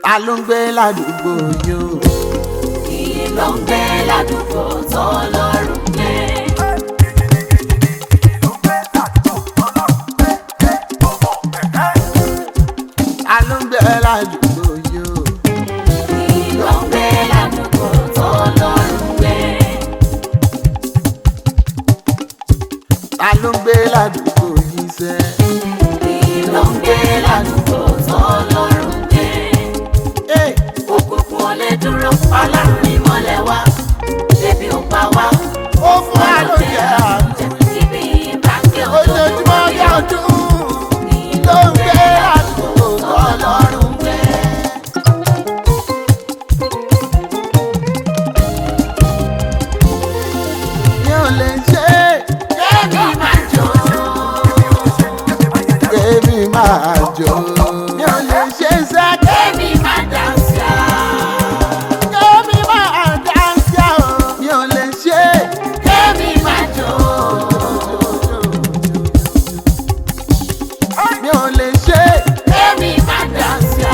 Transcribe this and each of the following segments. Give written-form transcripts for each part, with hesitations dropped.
ta ló ń gbé ládùúgbò yóò. Ìyè ló ń gbé ládùúgbò tọ́lọ́run gbé. Ta ló ń gbé ládùúgbò yóò. Ìyè ló ń gbé ládùúgbò tọ́lọ́run gbé. Ta ló ń gbé ládùúgbò yìí sẹ́. Ìyè ló ń gbé ládùúgbò tọ́lọ́run gbé. Òkùnkùn ò lè dúró, Ọlọ́run ní ìmọ́lẹ̀ wa. Ebi ò pa wá, ó fún wa lóúnjẹ àánú. ibi ìbákẹ́ Ojoojúmọ́ bí ọdún ló ń gbé ládùúgbò tọ́lọ́run gbé. Mi ò lè ṣe Kémi máa jó. kémi máa jó. Mi ò lè ṣe sẹ́ Kémi máa dáńsá. kémi máa dáńsá o. Mi ò lè ṣe Kémi máa jó. mi ò lè ṣe. Kémi máa dáńsá.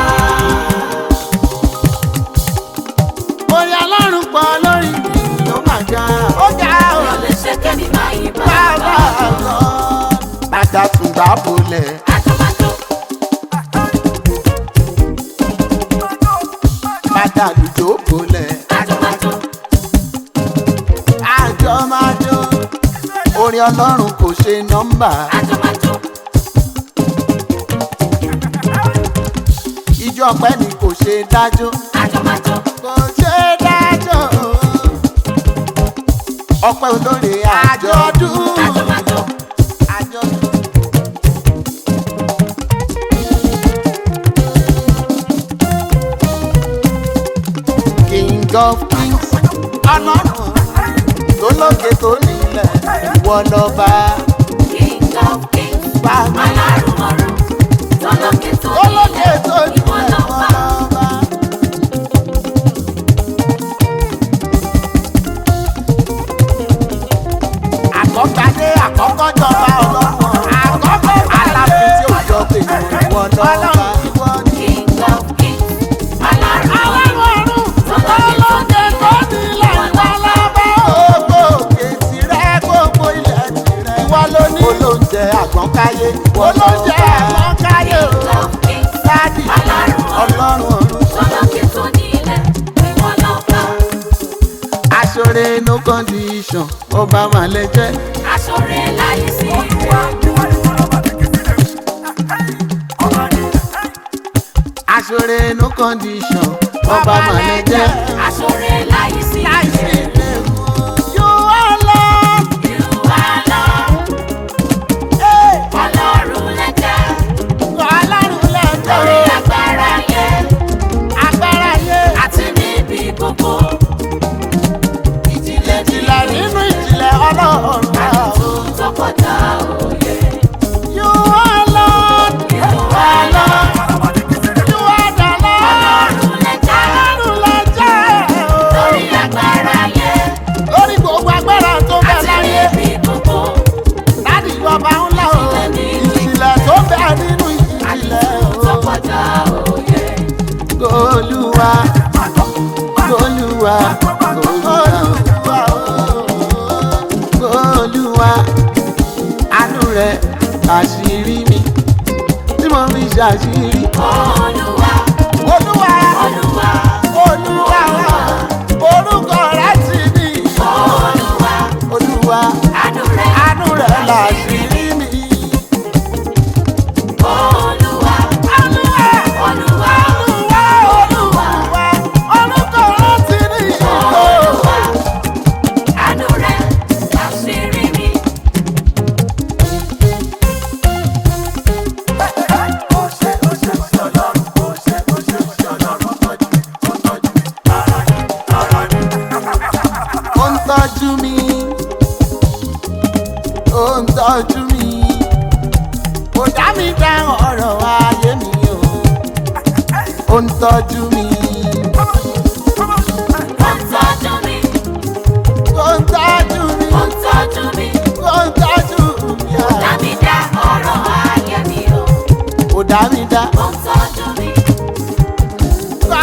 Orí Ọlọ́run pọ̀ lórí mi ló máa ga. Ó ga o. Mi ò lè ṣe kémi máa yí Bàbá àgọ́. Bàtà tún gbà bolẹ̀. Àjọmájó, Bàtà lùjọ́ bolẹ̀. àjọmájó, Àjọ máa jó. Orin Ọlọ́run kò ṣe nọ́mbà. àjọmájó, Ijó ọpẹ́ ni kò ṣe dájọ́. àjọmájó, Kò ṣe dájọ́. Ọpẹ́ olóore àjọ̀dún. àjọmájó. Àjọ̀dún. King of kings, Ọlọ́run tó lókè tó nílẹ̀, ìwọ lọ́ba. King of kings, Bàbá Ọlọ́run ọ̀run, tọ́lọ́kẹ́ tó tó lókè nílẹ̀, tó ìwọ nílẹ̀, ìwọ lọ́ba. lọ́ba. Àkọ́kadé àkọ́kọ́ jọba Ọlọ́run, àkọ́kọ́ alábí tí ó jọ pé ìwọ lọ́ba. King of kings, Ọlọ́run ọ̀run, Ọlọ́run tó nílẹ̀, ìwọ lọ́ba. Gbogbo òkè tirẹ̀, gbogbo ilẹ̀ tirẹ̀. Ìwọ ló ní olóúnjẹ àgbọ̀nkáyé. Olóúnjẹ àgbọ̀nkáyé o. King of kings, Dádì Ọlọ́run ọ̀run. tọ́lọ́kẹ́ tó nílẹ̀, ìwọ lọ́ba. Aṣọre no condition, ọba màlẹ jẹ́. Aṣọre láyé sí Aṣọre no condition, ọba màlẹ jẹ́. aṣọre láyé sí You are Lord. You are Lord, Ọlọ́run lẹ́jẹ̀, Ọlọ́run lẹ́jọ́. lórí agbára yẹn Agbára yé. àti níbi gbogbo. Ìjìnlẹ̀ Ìjìnlẹ̀ nínú ìjìnlẹ̀ Ọlọ́run. àtúntò tó kọjá òye. You are Lord. You are Lord, You are the Lord. Ọlọ́run lẹ́jẹ̀, Ọlọ́run lẹ́jọ́. lórí agbára yẹn Lórí gbogbo agbára tó bẹ àti láyé. níbi gbogbo. Dádì ọba ńlá o. Ìjìnlẹ̀ tó bẹ nínú ìjìnlẹ̀ Àtúntò tó o. kọjá òye. Olúwa, Olúwa, Olúwa, Olúwa, àánú rẹ̀ àṣírí mi tí mo fi ṣàṣírí. Olúwa, Olúwa, Olúwa, Olúwa, orúkọ rẹ̀ ti ní. Olúwa, Olúwa, àánú rẹ̀ àánú rẹ̀ làṣírí mi. Olúwa, Olúwa, Olúwa, Olúwa, Olúwa, orúkọ rẹ̀ ti ní. Olúwa, àánú rẹ̀ àṣírí mi. Ó ń tọ́jú mi, ó ń tọ́jú mi, kò dá mi dá ọ̀rọ̀ ayé mi o. Ó ń tọ́jú mi, Ó ń tọ́jú mi, ó ń tọ́jú mi, ó ń tọ́jú mi, ó ń tọ́jú mi. dá mi dá ọ̀rọ̀ ayé mi o. Kò dá mi dá, Ó ń tọ́jú mi, kò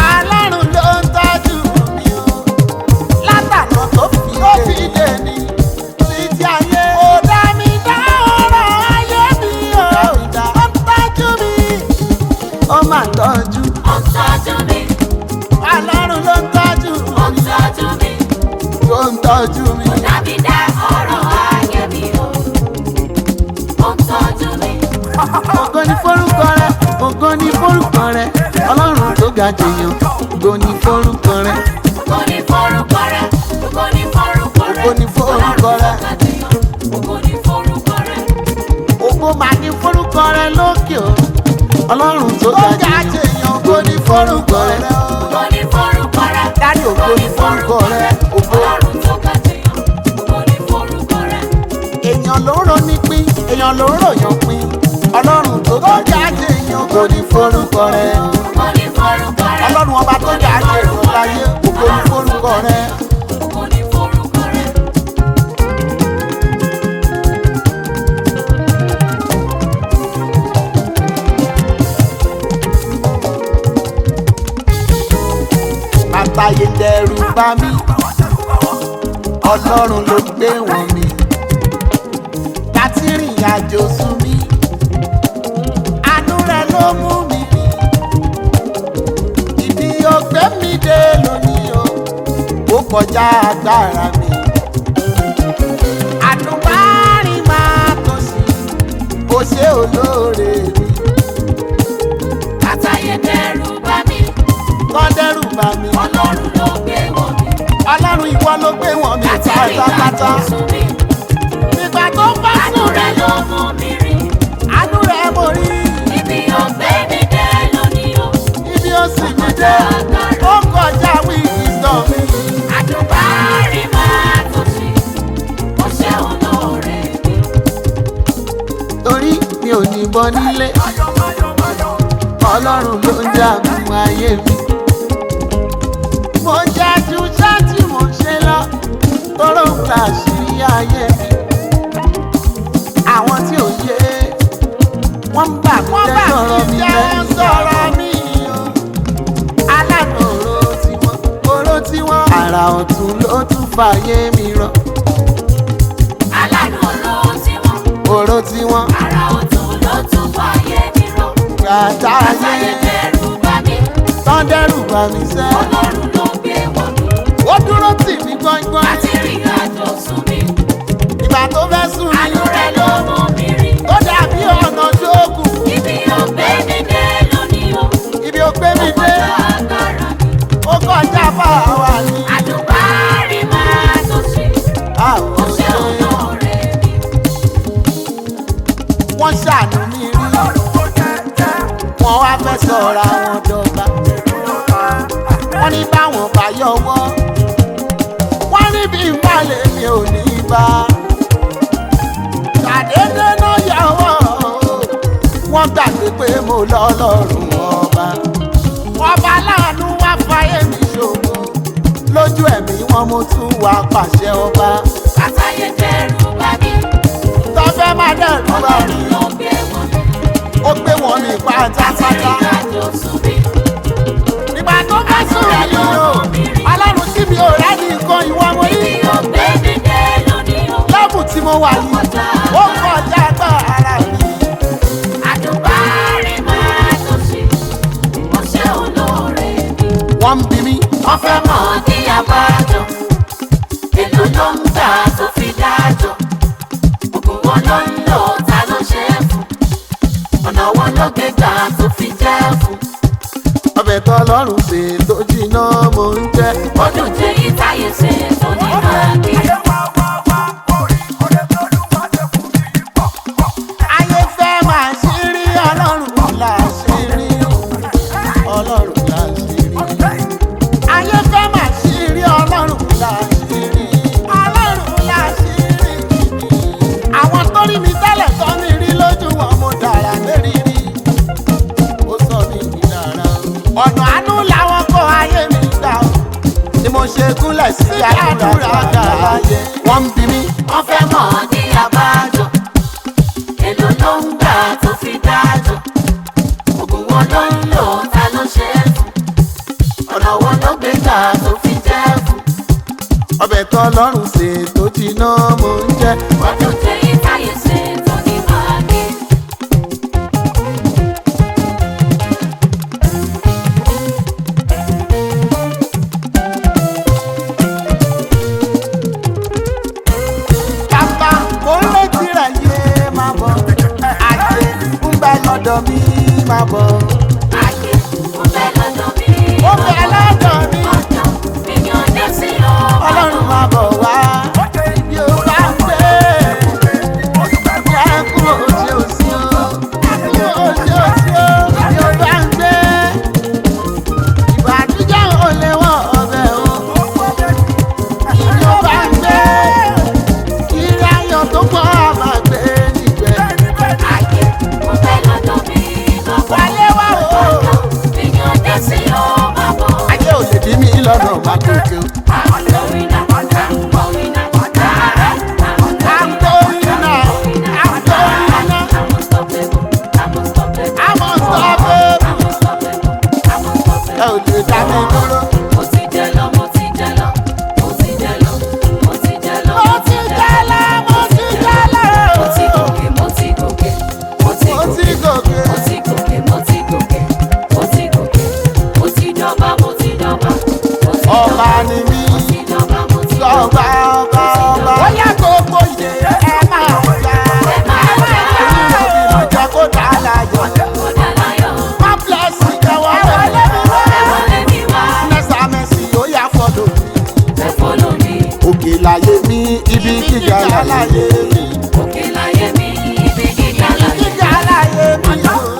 máa tọ́jú. ó ń tọ́jú mi, Ọlọ́run ló ń tọ́jú ó ń tọ́jú mi, ló ń tọ́jú mi. ó dá mi dá ọ̀rọ̀ ayé mi o. Ó ń tọ́jú mi, Ògo ni forúkọ rẹ, ògo ni forúkọ rẹ, Ọlọ́run tó ga jèèyàn, ògo ni forúkọ rẹ. ògo ni forúkọ rẹ, ògo ni forúkọ rẹ, Ògo ni forúkọ rẹ. Ọlọ́run tó ga jèèyàn, ògo ni forúkọ rẹ. Ògo máa ní forúkọ rẹ lókè o. Ọlọ́run tó ga jèèyàn, ògo ni forúkọ rẹ. Ògo ni forúkọ rẹ, Dárí ògo ni forúkọ rẹ, ògo. Ọlọ́run tó ga jèèyàn, ògo ni forúkọ rẹ. Èèyàn ló ń ronú pín, èèyàn ló ń ròyàn pín. Ọlọ́run tó ga jèèyàn, ògo ni forúkọ rẹ. Ògo ni forúkọ rẹ. Ọlọ́run ọba tó ga jèèyàn láyé, ògo ni forúkọ rẹ. Ògo ni forúkọ rẹ. Àtàyè dẹrù bá mi, Ọlọ́run ló gbé wọn mi. Láti rìn àjò sú mi, àánú rẹ ló mú mi rìn. Ibi ògbé mi dé lónìí o, ó kọjá agbára mi. Àdùnbárin máa tó sí, ó ṣe olóore mi. Àtàyè dẹrù bá mi, Kọ́ dẹ́rù bá mi, Ọlọ́run ló gbé wọ̀ mí. Ọlọ́run ìwọ ló gbé wọn mi Láti rìn pátápátá. àjò sú mi, Nígbà tó bá àánú sùn rẹ ló mú mi rìn. àánú rẹ mo rí. Ibi ògbé mi dé lónìí o. Ibi ó sì mí dé, ó kọjá wisdom mi. Àdùnbárin máa tó sí, ó ṣe olóore mi. Torí mi ò ní bọ́ nílé, Ọlọ́run ló ń jagun ayé mi. Mo jẹ́ ju iṣẹ́ tí mo ṣe lọ, tóró ń gbà sí ayé mi. Àwọn tí ò yé, wọ́n ń bà mí jẹ́ sọ̀rọ̀ mi o. Aláàánú oró tiwọn, àrà ọ̀tún ló tún fàyè mi rọ. Aláàánú Oró tiwọn, àrà ọ̀tún ló tún fàyè mi rọ. gbàtà Àtàyè ayé dẹrù bá mi, tán dẹ́rù bá mi sẹ́. Ọlọ́run ló gbé wọ̀ mí. Ó dúró tì mí gbọ́ngbọ́n, Láti rìn àjò sú mi, ìgbà tó fẹ́ sùn mí. àánú rẹ ló mú mi rìn. Ó dàbí ọ̀nà jókòó, Ibi ògbé mi dé lónìí o. ibi ó gbé mi dé, Ọjọ́ agbára mi, ó kọjá bá wa ní. àdùnbárin máa tó sí, ó Àwọn ṣe olóore mi. wọ́n ṣàánú mi rí, wọ́n wá fẹ́ sọ̀rọ̀ àwọn dọ́gba. Wọ́n ní báwọn bá yọwọ́, wọ́n ní bí n bá lè mi ò ní bá. Ṣàdédé náà yọwọ́, wọ́n gbàgbé pé mo lọ́lọ́run ọba. Ọba láàánú wá fáyé mi ṣògo, lójú ẹ̀mí wọn mo tún wá pàṣẹ ọba. Àtàyè dẹrù bá mi, Tọ́fẹ́ má dẹ̀rù bá mi, Ọlọ́run ló gbé wọ̀ mí. ó gbé wọn mi Láti pátápátá. rìn àjò sú mi, Nígbà tó bá sùn mí o, Ọlọ́run tí mi ò rẹ́ni nǹkan ìwọ mo rí. ibi ògbé mi dé lónìí o. Lẹ́bù tí mo wà yìí, ó kọjá agbára mi. Àdùnbárin máa tó sí, ó ṣe olóore mi. Wọ́n ń bi mí, Wọ́n fẹ́ mọ̀ ní abájọ, èlò ló ń gbà tó fi dájọ́. Ògùn wọn ló ń lò, ta ló ṣe é fún? Ọ̀nà wọn ló gbé gbà tó fi jẹ́ fún. ọbẹ̀ tó lọ́rùn ṣe tó jiná mo ń jẹ́. Ọdún jẹ́ yí táyé ṣe tó ní báàgì. Ayé fẹ́ máa ṣí rí Ọlọ́run láṣìírí, Ọlọ́run láṣìírí. Ayé fẹ́ máa ṣí rí Ọlọ́run láṣìírí, Ọlọ́run láṣìírí. Àwọn tó rí mi tẹ́lẹ̀ tọ́ mi rí lójú wọn mo dára lérí rí. Ó sọ mí di dára. Ọ̀nà àánú làwọn kó ayé mi gbà ó. Ni mo ṣe gúnlẹ̀ sí àdúrà ayé. Wọ́n ń bi mí, Wọ́n fẹ́ mọ̀ ní abájọ, èlò ló ń gbà tó fi dájọ́. Ògùn wọn ló ń lò, ta ló ṣe é fún? Ọ̀nà wọn ló gbé gbà tó fi jẹ́ fún. ọbẹ̀ tó lọ́rùn ṣe tó jiná mo ń jẹ́. Ọdún jẹ́ yí táyé ṣe tó ní báàgì. mi dúró. mo ti jẹ lọ mo ti jẹ lọ mo ti jẹ lọ mo ti jẹ lọ Mo ti jẹ́lá, mo ti jẹ́lá. mo ti gòkè mo ti gòkè mo ti Mo ti gòkè gòkè. mo ti gòkè mo ti gòkè mo ti gòkè mo ti jọba mo ti jọba mo ti Ọba jọba ni mí. mo ti jọba mo ti Ọba, jọba. ọba, ọba. Ó yá gbogbo ìdè ẹ máa jà. Ẹ máa jà. Èmi ò bínú jẹ́ kó dá láyọ̀. Mo dá láyọ̀. God bless you, ẹ̀wọ̀n lẹ́mi wá. Ẹ wọlé mi wá. Nẹ́sà Mẹ́sì ó yá fọ́lọ̀ mi. Ẹ follow me. Òkè láyé mi, ibi gíga láyé mi. Òkè láyé mi, ibi gíga láyé. Gíga láyé mi.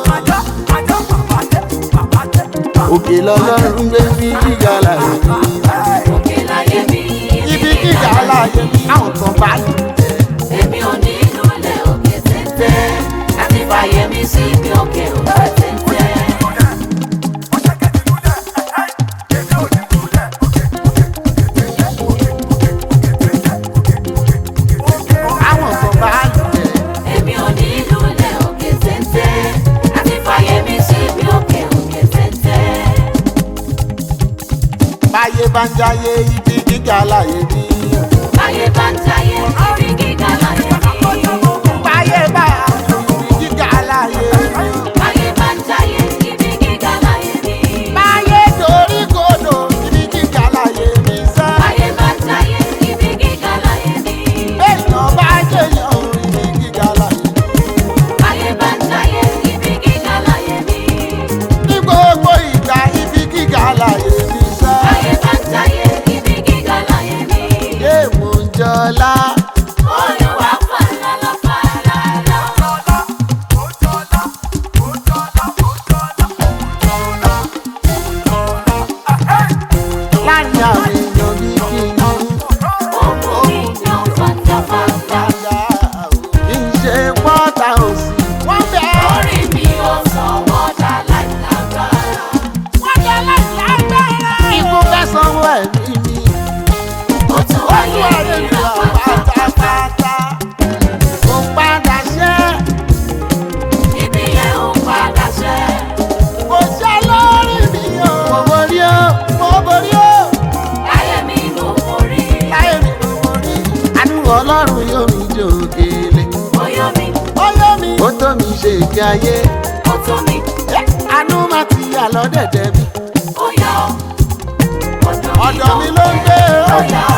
Òkè lọ́lọ́run gbé mi gíga láyé mi. Òkè láyé mi, Ibi gíga láyé mi. Àwọn kan bá lù tẹ̀. èmi ò ní lulẹ̀ òkè téńté. Láti fàyè mi sí ibi òkè òkè téńté. Àwọn kan bá lù tẹ̀. Èmi ò ní lulẹ̀ òkè téńté. Láti fàyè mi sí ibi òkè òkè téńté. Báyé bá ń jayé ibi gíga láyé mi. Báyé bá ń jayé, ibi gíga láyé mi. Báyé bá ibi gíga láyé mi. Báyé bá ń jayé, ibi gíga láyé mi. Báyé dorí kodò ibi gíga láyé mi sá. Báyé bá ń jayé, ibi gíga láyé mi. Béèyàn bá jẹyàn ibi gíga láyé mi. Báyé bá ń jayé, ibi gíga láyé mi. Ní gbogbo ìgbà ibi gíga láyé mi sá. Báyé bá ń jayé, ibi gíga láyé mi. Yé mò ń jọlá. Olúwa fàlàlà fàlàlà. Láàrin àwọn èèyàn ní kí n Ọmọ mi yan fàtàfàtà. kì í ṣe pọ́tà òsì. Wọ́n bẹ̀ ẹ́. Orí mi ò sọ wọ́n dá láìlágbára. Wọ́n jẹ́ láìlágbára. Ikú fẹ́ sanwó ẹ̀mí mi. Ó tún wáyé ìrà pátápátá. Mo padà ṣẹ́. Ibi yẹn ò padà ṣẹ́. Mo ṣẹ́ lórí mi o. Mo borí o. Mo borí o. Láyé mi ló borí. Láyé mi ló borí. Àánú Ọlọ́run yóò mi jò kele. Ó yọ mi, Ó yọ mi. Ó tó mi ṣe ìgbé ayé. ó tó mi, Àánú máa ti yà lọ́dẹ̀dẹ̀ mi. ó yá ọ. Ọ̀dọ̀ mi ló ń gbé o. Ó yá ọ.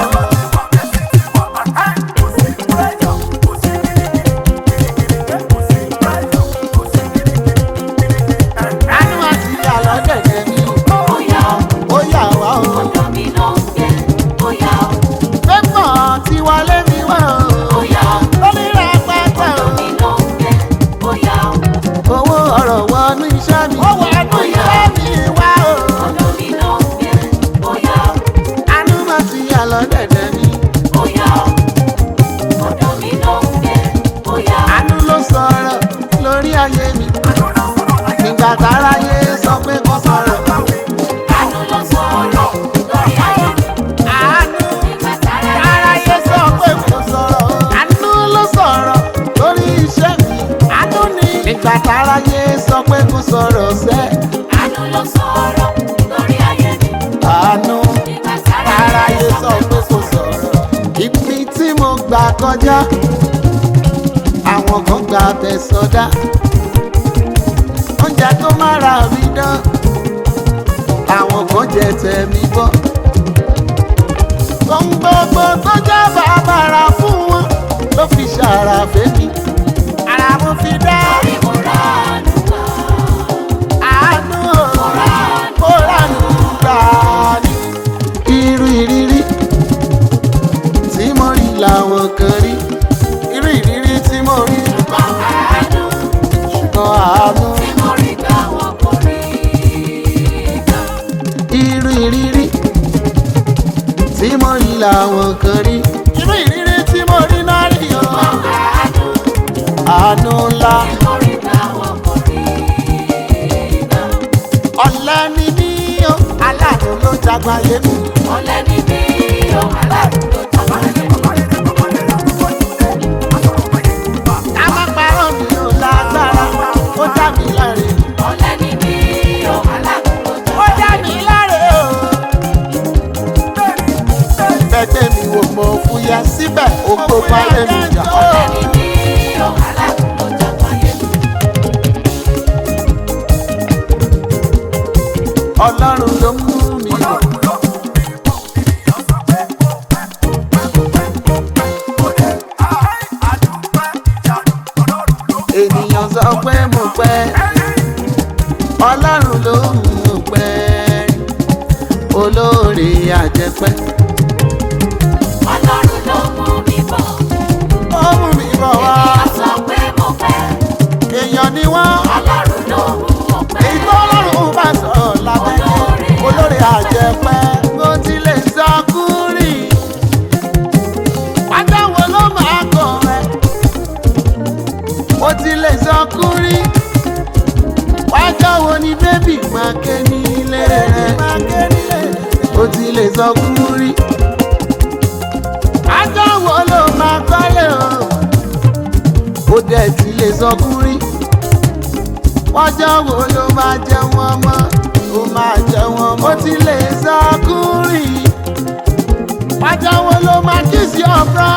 Àánú máa ti yà lọ́dẹ̀dẹ̀ mi. Ó yá ọ. Ó yà wá o. Ọ̀dọ̀ mi ló ń gbé. Ó yá ọ. Pépọ̀ ti wọlé mi wá o. Ó yá ọ. Lórí rẹ̀ pátá o. Ọ̀dọ̀ mi ló ń gbé. Ó yá ọ. Owó ọ̀rọ̀ wọnú iṣẹ́ mi. Ó wọnú iṣẹ́ mi wá o. Ọ̀dọ̀ mi ló ń gbé. Ó yá ọ. Àánú máa ti yà lọ́dẹ̀dẹ̀ mi. Ó yá ọ. Ọ̀dọ̀ mi ló ń gbé. Ó yá ọ. Àánú ló sọ̀rọ̀ lórí ayé mi. Nígbà táráyé sọ pé kò sọ̀rọ̀. Àánú ló sọ̀rọ̀ lórí ayé mi. Àánú Nígbà tára táráyé sọ pé kò sọ̀rọ̀. Àánú ló sọ̀rọ̀ lórí iṣẹ́ mi. Àánú ni. Nígbà táráyé sọ pé kò sọ̀rọ̀ sẹ́. Àánú ló sọ̀rọ̀ lórí ayé mi. Àánú Nígbà tára táráyé sọ pé kò sọ̀rọ̀. Ibi tí mo gbà kọjá, àwọn kan gba abẹ sọdá. Oúnjẹ tó má ra mi dán, àwọn kan jẹ tẹ̀mí bọ́. Ohun gbogbo tó jẹ́ bàbàrà fún wọn ló fi ṣàrà fẹ́mi. Ara mo fi dá orí mo rà ánú gbà. àánú mo ránú gbà ní. Irú ìrírí tí mo rí làwọn kan rí. Irú ìrírí tí mo rí Ṣùgbọ́n àánú ṣùgbọ́n àánú. tí mo rí gbà wọ́n kò rí gbà. Irú ìrírí tí mo rí làwọn kan rí. Irú ìrírí tí mo rí náà rí o. Àánú Àánú ńlá. tí mo rí gbà wọ́n kò rí gbà. Ọ̀lẹ ni mí o, aláàánú ló jágbáyé mi. Ọ̀lẹ ni mí o, aláàánú ló jábọ̀ ayé mi. Ká má parọ́ mi ò lágbára, ó dá mi láre. Ọ̀lẹ ni mí o, aláàánú ló Ó jábọ̀ dá ayé mi. mi láre o. ọlọ́run ló mú mi bọ̀. ènìyàn sọ pé mo pẹ́ ọlọ́run ló mú pẹ́ olóore àjẹpẹ́. Ọlọ́run ló mú mi bọ̀. ó mú mi bọ̀ wá. Ènìyàn sọ pé mo pẹ́. èèyàn ni wọ́n. Ọlọ́run ló mú mo pẹ́. èyí tó ọlọ́run bá sọ lábẹ́lẹ́ olóore àjẹpẹ́. mo ti lè sọ kúrì pátá wo ló máa kọ̀ ẹ́. mo ti lè sọ kúrì pátá wo ni bébì máa ké nílé rẹ̀. mo ti lè sọ kúrì pátá wo ló máa kọ́lé o. ó dẹ̀ ti lè sọ kúrì ọjọ́ wo ló máa jẹ wọ́n mọ́ ó máa jẹ wọ́n mọ́. ó ti lè sọ kúrì ọjọ́ wo ló máa kí sí ọ̀fọ̀.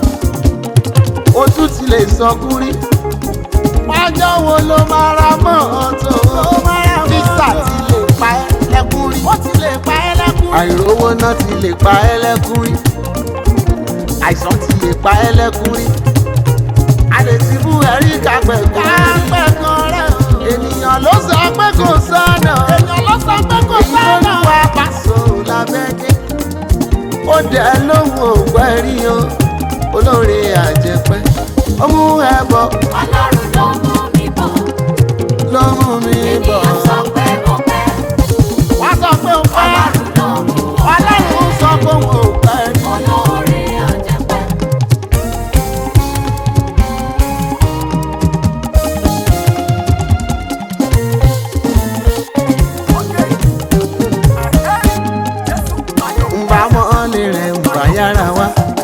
ó tún ti lè sọ kúrì ọjọ́ wo ló máa ra mọ́tò. físà ti lè pa ẹ́ lẹ́kún rí. ó ti lè pa ẹ́ lẹ́kún rí. àìrówó náà ti lè pa ẹ́ lẹ́kún rí. àìsàn ti lè pa ẹ́ lẹ́kún rí. àdètí mú ẹ̀rí kápẹ́kan rẹ̀ o. ènìyàn ló sọ pé kò sọ́nà. ènìyàn ló sọ pé kò sọ́nà. èyí ló ń wá pàṣọ làbẹ́gẹ́. ó dẹ̀ lóhùn ògbẹ́ rí o. olóore àjẹpẹ́. ó mú ẹ bọ̀. Ọlọ́run ló mú mi bọ̀. ló mú mi bọ̀. Ènìyàn sọ pé mo pẹ́. wá sọ pé ó pẹ́. Ọlọ́run ló mú mo pẹ́. ọlọ́run sọ pé òun ò pẹ́ rí. Olóore àjẹpẹ́. ń bá mọ́lẹ̀ rẹ̀ ń bá yára wá.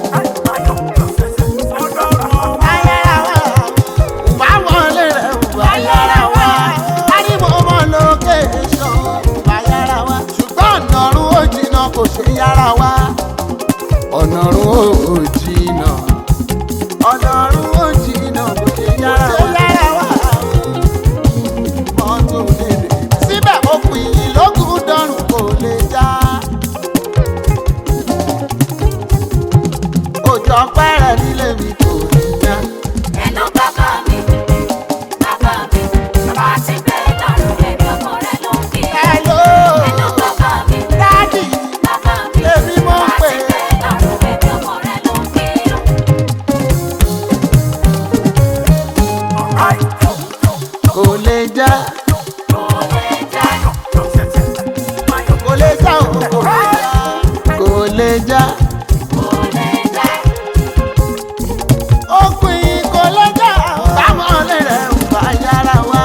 bá mọ́lẹ̀ rẹ̀ ń bá yára wá. a ní mo mọ location bá yára wá. ṣùgbọ́n ọ̀nà ọ̀run ó jìnnà kò ṣe yára wá. ọ̀nà ọ̀run ó jìnnà. ọ̀nà ọ̀run ó jìnnà kò ṣe yára wá. mọ́tò lè dé. síbẹ̀ okùn ìyìn lókùn dọ́rùn kò lè já. òjò pẹ́rẹ́ nílé mi kò ní já. Ẹnu bàbá mi, bàbá mi, bàbá ti gbé lọ́rùn ẹ̀mí ọmọ rẹ̀ ló ń kí. Hello, Ẹnu bàbá mi, Daddy, bàbá mi, èmi mọ̀ bàbá pé ti gbé lọ́rùn ẹ̀mí ọmọ rẹ̀ ló ń kí. kò lè já. Kò lè já, kò lè já o, kò lè já. kò lè já. okùn yìí kò lè já. bámọ́lé rẹ̀ ń bá yára wá.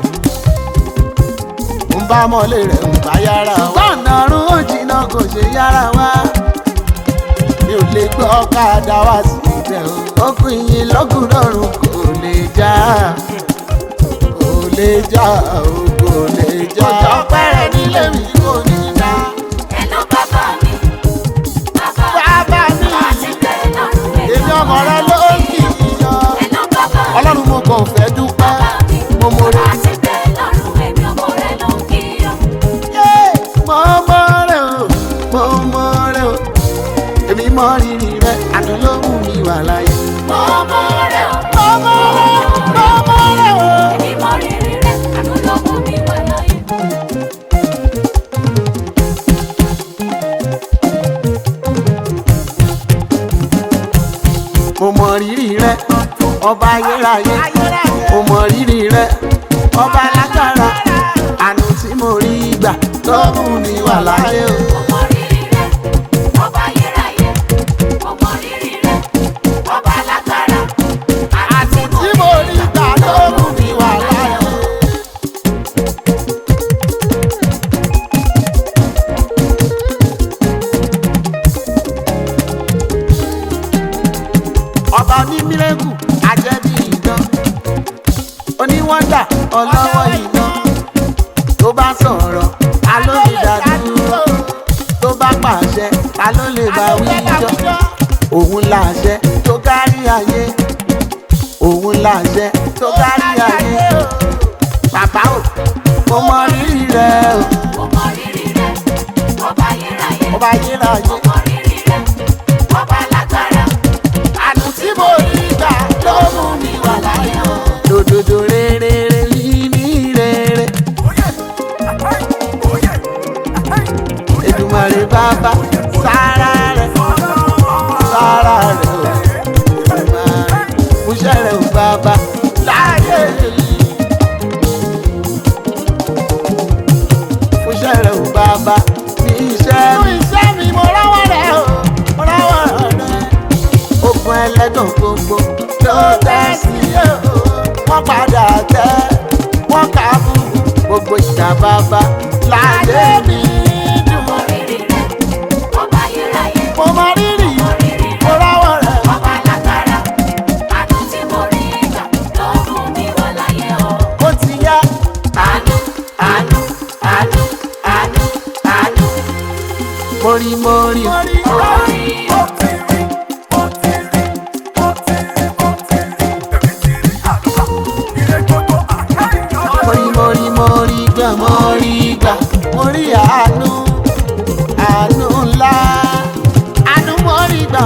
ń bámọ́lé rẹ̀ ń bá yára wá. ṣùgbọ́n ọ̀nà ọ̀run ó jìnnà kò ṣe yára wá. mi ò lè gbọ́ ọ̀kadà wá sí ibẹ̀ o. okùn yìí lọ́gùn lọ́rùn kò lè já. kò lè já o, kò lè já. òjò pẹ́rẹ́ nílé mi kò ní já. Ẹnu bàbá mi, bàbá bàbá mi bàbá ti gbé lọ́rùn èmi ọmọ rẹ ló ń kì í yọ. Ẹnu bàbá mi, ọlọ́run mo kàn fẹ́ dúpẹ́ mo mọ bàbá rẹ. ti gbé lọ́rùn ẹ̀mí ọmọ rẹ̀ ló ń kí. mo mọ rẹ o mo mọ rẹ o èmi mọ rírì rẹ àdùn ló mú mi wà láyé. Mo mọ rẹ̀ o, mo mọ rẹ mo mọ rẹ o. èmi mọ rírì rẹ̀, àánú ló mú mi wà láyé. mo mọ rírì rẹ ọba ayérayé mo mọ rírì rẹ ọba alágbára àánú tí mo rí gbà ló mú mi wà láyé o. Mo mọ rírì rẹ̀, ọba ayérayé. Mo mọ rírì rẹ̀, ọba alágbára. àti tí mo rí gbà ló mú mi wà láyé o. ọba onímírẹ́kù àjẹbí ìdán oníwọ́ndà ọlọ́wọ́ ìdán tó bá sọ̀rọ̀ ta ló lè dá dúró tó bá pàṣẹ ta ló lè bá wíjọ́ òun làṣẹ tó kárí ayé òun làṣẹ tó kárí ayé bàbá o mo mọ rírì rẹ o. Mo mọ rírì ọba ayérayé. ọmọ rírì rẹ̀ ọba lágbára. Àánú tí mo rí gbà ló mú mi wà láyé o. Lòdòdò rere ní rere. Èdùmàrè bàbá sára rẹ̀ o. Èdùmàrè múṣẹ́ rẹ̀ o bàbá láyé yìí. Múṣẹ́ rẹ̀ o bàbá ní iṣẹ́ mi. Ní iṣẹ́ mi mo rọ́wọ́ rẹ̀ o, mo rọ́wọ́ rẹ̀. Ogun ẹlẹ́gàn gbogbo ló tẹ́ sí o. Wọ́n padà tẹ́, wọ́n kà á fún gbogbo ìjà bàbá láyé mi. ọmọ rírì rẹ̀ ọba ayérayé. Mo mọ rírì, mo rọ́wọ́ rẹ̀. ọba lágbára. àánú tí mo rí gbà ló mú mi wà láyé o. Ó ti yá. àánú àánú àánú àánú àánú. Mórí mórí. orí o. Mórí gbà mórí àánú àánú ńlá àánú mórí gbà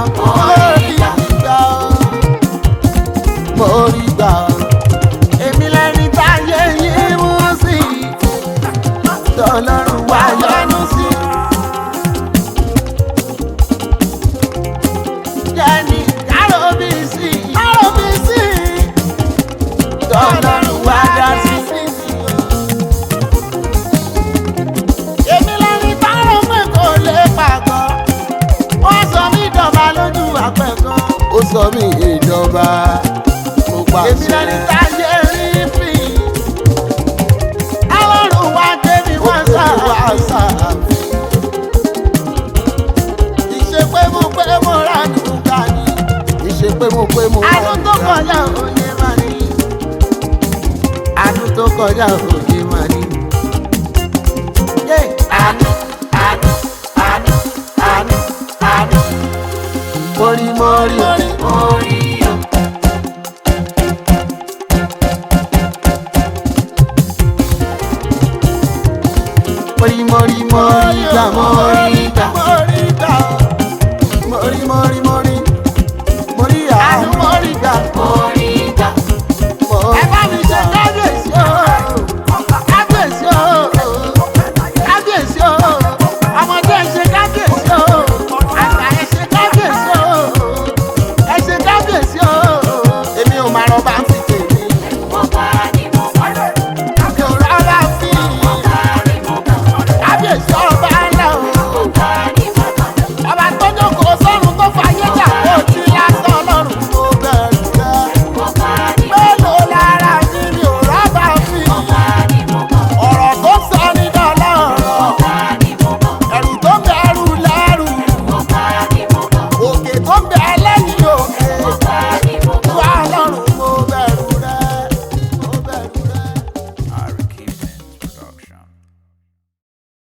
mórí gbà èmi lẹ́ni táyé yìí mú sí tọ́lọ́run wá yọ́nú sí. Jẹ́ni kárọ̀bì sí tọ́lọ́run wá dá sí. Èmi lẹ́ni tárọ̀ pé kò lè pàgọ́. Wọ́n sọ mí dọ̀ba lójú àpẹ̀kọ́. Ó sọ mí ìjọba mo pàṣẹ. Èmi lẹ́ni táyé rí fi. Ọlọ́run wá gbé mi wọ́n sá. Ìṣe pé mo ránù ká ní. Ìṣe pé mo ránù ká ní. Àánú tó kọjá òye máa ní. Àánú tó kọjá òye máa ní. àánú àánú àánú àánú àánú. Mórí orí o. mórí gbà mórí gbà.